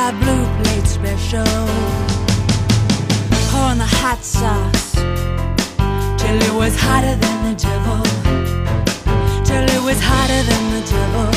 our blue plate special. Pour on the hot sauce till it was hotter than the devil. Till it was hotter than the devil.